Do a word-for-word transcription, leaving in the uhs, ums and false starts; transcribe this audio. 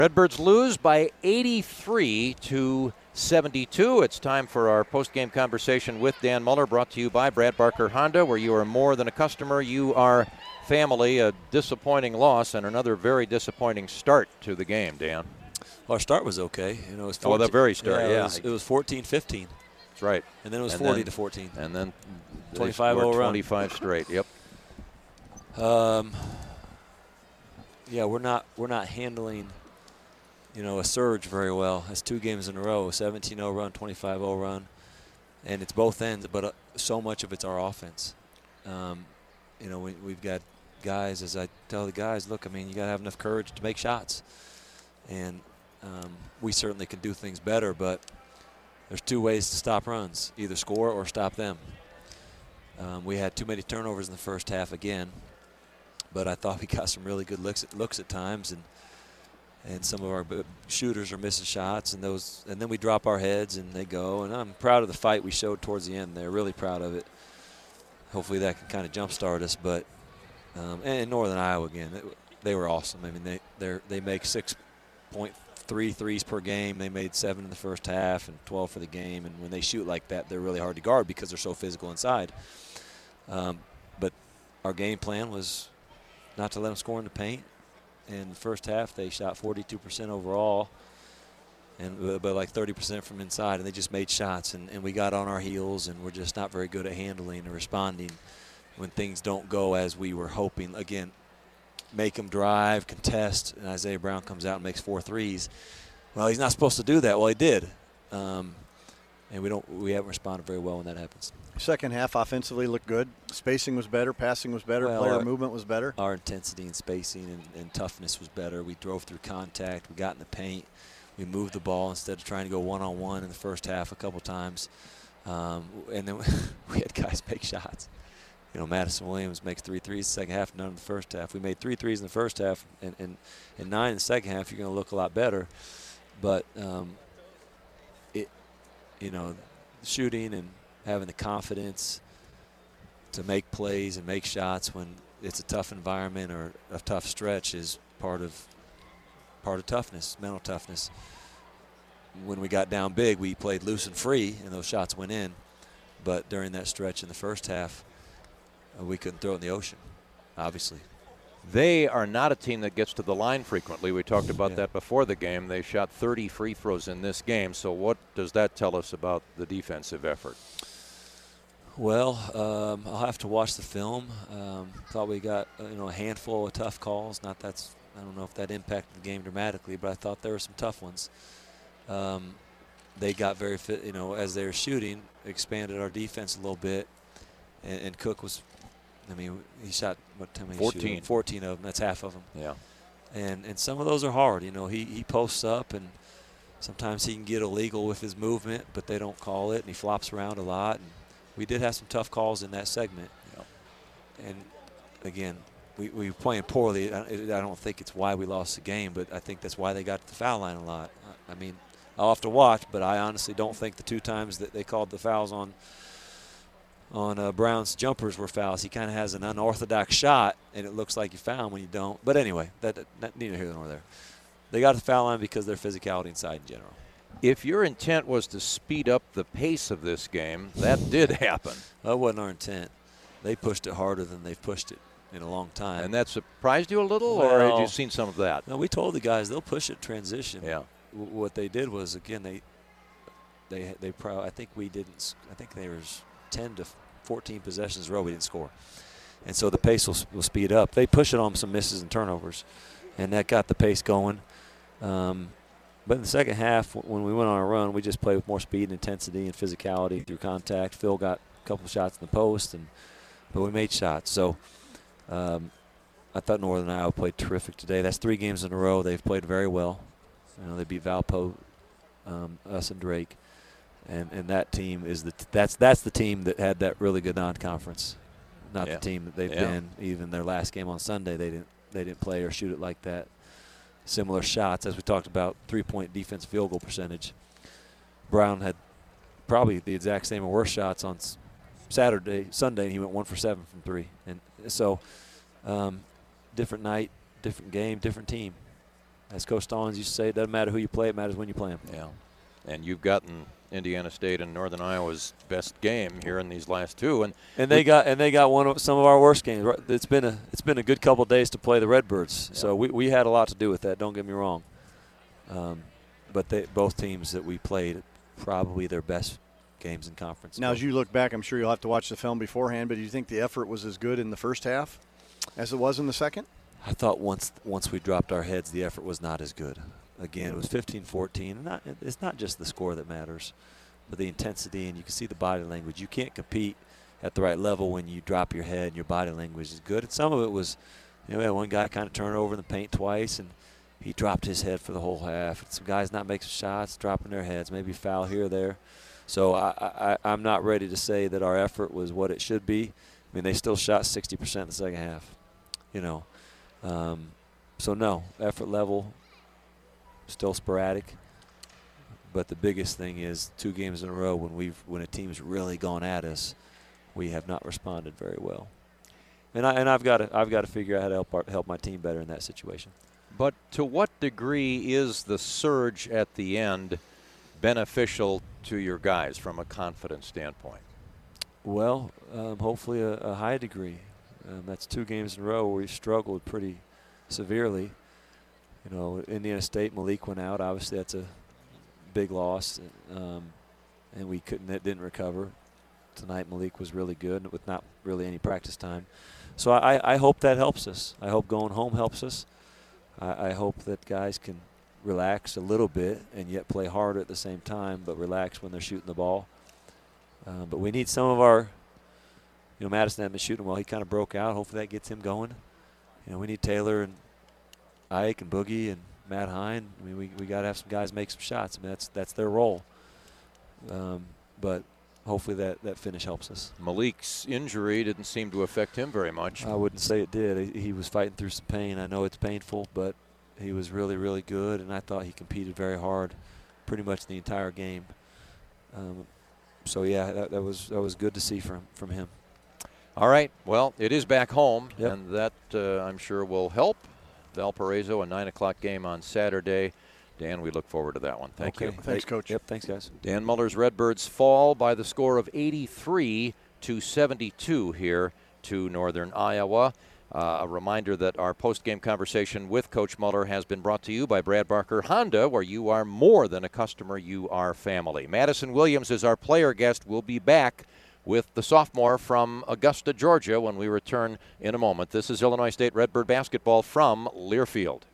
Redbirds lose by eighty-three to seventy-two. It's time for our post-game conversation with Dan Muller, brought to you by Brad Barker Honda, where you are more than a customer, you are family. A disappointing loss and another very disappointing start to the game, Dan. Well, our start was okay. You know, it was oh, the very start, yeah. yeah. It was, it was fourteen fifteen. That's right. And then it was and forty then, to fourteen. And then twenty-five oh run. twenty-five straight. Yep. Um. Yeah, we're not we're not handling, you know, a surge very well. That's two games in a row, seventeen oh run, twenty-five oh run, and it's both ends. But uh, so much of it's our offense. Um, you know, we, we've got guys. As I tell the guys, look, I mean, you got to have enough courage to make shots, and um, we certainly can do things better. But there's two ways to stop runs: either score or stop them. Um, we had too many turnovers in the first half again. But I thought we got some really good looks at, looks at times, and and some of our shooters are missing shots, and those, and then we drop our heads and they go. And I'm proud of the fight we showed towards the end. They're really proud of it. Hopefully that can kind of jumpstart us. But um, and Northern Iowa again, it, they were awesome. I mean, they they they make six point three threes per game. They made seven in the first half and twelve for the game. And when they shoot like that, they're really hard to guard because they're so physical inside. Um, but our game plan was not to let them score in the paint. In the first half, they shot forty-two percent overall, and but like thirty percent from inside, and they just made shots, and, and we got on our heels, and we're just not very good at handling and responding when things don't go as we were hoping. Again, make them drive, contest, and Isaiah Brown comes out and makes four threes. Well, he's not supposed to do that. Well, he did, um, and we don't we haven't responded very well when that happens. Second half offensively looked good. Spacing was better. Passing was better. Well, player our, movement was better. Our intensity and spacing and, and toughness was better. We drove through contact. We got in the paint. We moved the ball instead of trying to go one-on-one in the first half a couple times. Um, and then we had guys make shots. You know, Madison Williams makes three threes in the second half, none in the first half. We made three threes in the first half, and, and, and nine in the second half. You're going to look a lot better. But, um, it, you know, shooting and having the confidence to make plays and make shots when it's a tough environment or a tough stretch is part of part of toughness, mental toughness. When we got down big, we played loose and free, and those shots went in. But during that stretch in the first half, uh, we couldn't throw it in the ocean, obviously. They are not a team that gets to the line frequently. We talked about yeah. that before the game. They shot thirty free throws in this game. So what does that tell us about the defensive effort? Well, um, I'll have to watch the film. Um, thought we got uh, you know a handful of tough calls. Not that's I don't know if that impacted the game dramatically, but I thought there were some tough ones. Um, they got very fit, you know, as they were shooting, expanded our defense a little bit, and, and Cook was, I mean, he shot what how many? fourteen. fourteen of them. That's half of them. Yeah. And and some of those are hard. You know, he he posts up and sometimes he can get illegal with his movement, but they don't call it, and he flops around a lot. And we did have some tough calls in that segment. Yep. And, again, we, we were playing poorly. I, I don't think it's why we lost the game, but I think that's why they got to the foul line a lot. I, I mean, I'll have to watch, but I honestly don't think the two times that they called the fouls on on uh, Brown's jumpers were fouls. He kind of has an unorthodox shot, and it looks like you foul him when you don't. But anyway, that, that neither here nor there. They got the foul line because of their physicality inside in general. If your intent was to speed up the pace of this game, that did happen. That wasn't our intent. They pushed it harder than they've pushed it in a long time. And that surprised you a little, well, or had you seen some of that? No, we told the guys they'll push it transition. Yeah. W- what they did was, again, they they they probably I think we didn't. I think there was ten to fourteen possessions in a row we didn't score, and so the pace will, will speed up. They push it on some misses and turnovers, and that got the pace going. Um, But in the second half, when we went on a run, we just played with more speed and intensity and physicality through contact. Phil got a couple shots in the post, and but we made shots. So um, I thought Northern Iowa played terrific today. That's three games in a row. They've played very well. You know, they beat Valpo, um, us, and Drake, and and that team is the t- that's that's the team that had that really good non-conference. Not yeah. the team that they've yeah. been. Even their last game on Sunday, they didn't they didn't play or shoot it like that. Similar shots, as we talked about, three-point defense field goal percentage. Brown had probably the exact same or worse shots on Saturday, Sunday, and he went one for seven from three. And so, um, different night, different game, different team. as Coach Stallings used to say, it doesn't matter who you play, it matters when you play them. Yeah, and you've gotten Indiana State and Northern Iowa's best game here in these last two, and and they we, got and they got one of some of our worst games. It's been a it's been a good couple of days to play the Redbirds, yeah. so we we had a lot to do with that. Don't get me wrong, um, but they both teams that we played probably their best games in conference. Now, as you look back, I'm sure you'll have to watch the film beforehand, but do you think the effort was as good in the first half as it was in the second? I thought once once we dropped our heads, the effort was not as good. Again, it was fifteen fourteen. Not, it's not just the score that matters, but the intensity, and you can see the body language. You can't compete at the right level when you drop your head and your body language is good. And some of it was, you know, we had one guy kind of turn over in the paint twice, and he dropped his head for the whole half. And some guys not making shots, dropping their heads, maybe foul here or there. So I, I, I'm not ready to say that our effort was what it should be. I mean, they still shot sixty percent in the second half, you know. Um, so, no, effort level, still sporadic. But the biggest thing is two games in a row when we've when a team's really gone at us, we have not responded very well. And I and I've got to I've got to figure out how to help our, help my team better in that situation. But to what degree is the surge at the end beneficial to your guys from a confidence standpoint? Well, um, hopefully a, a high degree. Um, that's two games in a row where we struggled pretty severely. You know, Indiana State, Malik went out. Obviously, that's a big loss, um, and we couldn't, it didn't recover. Tonight, Malik was really good with not really any practice time. So I, I hope that helps us. I hope going home helps us. I, I hope that guys can relax a little bit and yet play harder at the same time, but relax when they're shooting the ball. Uh, but we need some of our, you know, Madison hadn't been shooting well. He kind of broke out. Hopefully that gets him going. You know, we need Taylor and Ike and Boogie and Matt Hine. I mean, we we got to have some guys make some shots. I mean, that's that's their role. Um, but hopefully that that finish helps us. Malik's injury didn't seem to affect him very much. I wouldn't say it did. He, he was fighting through some pain. I know it's painful, but he was really, really good, and I thought he competed very hard pretty much the entire game. Um, so, yeah, that, that was that was good to see from, from him. All right. Well, it is back home, yep. and that, uh, I'm sure, will help. Valparaiso, a nine o'clock game on Saturday. Dan, we look forward to that one. Thank okay. you. Thanks, Coach. Yep, thanks, guys. Dan Muller's Redbirds fall by the score of eighty-three to seventy-two here to Northern Iowa. Uh, a reminder that our post-game conversation with Coach Muller has been brought to you by Brad Barker Honda, where you are more than a customer, you are family. Madison Williams is our player guest. We'll be back with the sophomore from Augusta, Georgia, when we return in a moment. This is Illinois State Redbird basketball from Learfield.